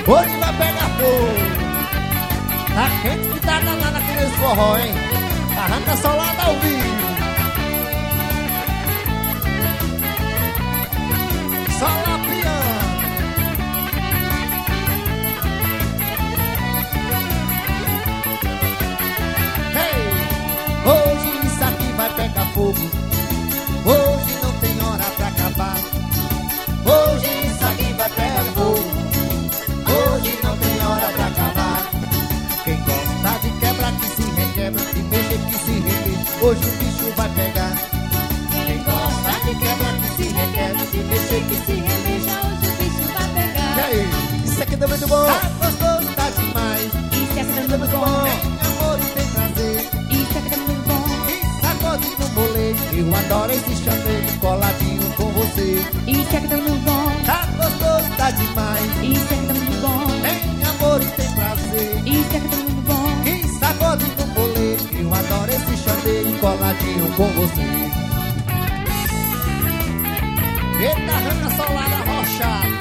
Hoje vai pegar fogo. Tá quente que tá danado aqui nesse forró, hein? Arranca solada ao vivo. Sola piano. Hey! Hoje isso aqui vai pegar fogo. Hoje não tem hora pra acabar. Hoje isso aqui vai pegar fogo. Hoje não tem hora pra acabar. Quem gosta de quebra que se requebra, de mexer que se remexe, hoje o bicho vai pegar. Quem gosta de quebra que se requebra, de mexer que se remexa, hoje o bicho vai pegar. E aí? Isso aqui tá muito bom. Tá gostoso, tá demais. Isso aqui tá muito bom. Tem amor e tem prazer. Isso aqui tá muito bom. E sacode no molejo. Eu adoro esse chaveiro coladinho com você. Isso aqui tá muito bom. Tá gostoso, tá demais. Isso aqui tá muito bom. Tem amor e tem prazer. Isso aqui tá muito bom. E sacode no molejo. Eu adoro esse chaveiro coladinho com você. Eita, arranca solada rochada.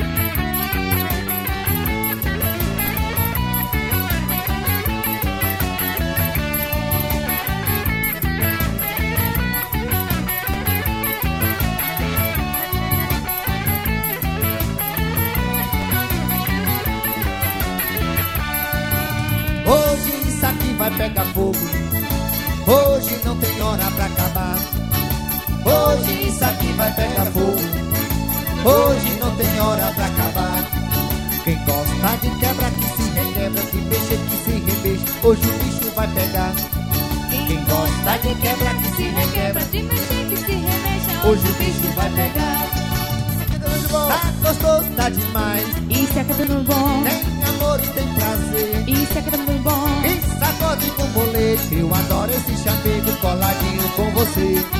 Hoje isso aqui vai pegar fogo. Hoje não tem hora pra acabar. Hoje isso aqui vai pegar fogo. Hoje não tem hora pra acabar. Quem gosta de quebra que se requebra, de mexer que se remexe, hoje o bicho vai pegar. Quem gosta de quebra que se requebra, de mexer que se remexa, hoje o bicho vai pegar. Tá gostoso, tá demais. Isso aqui tá muito bom. Tem amor e tem prazer. Isso aqui tá muito bom. E sacode com bolete. Eu adoro esse chamego coladinho com você.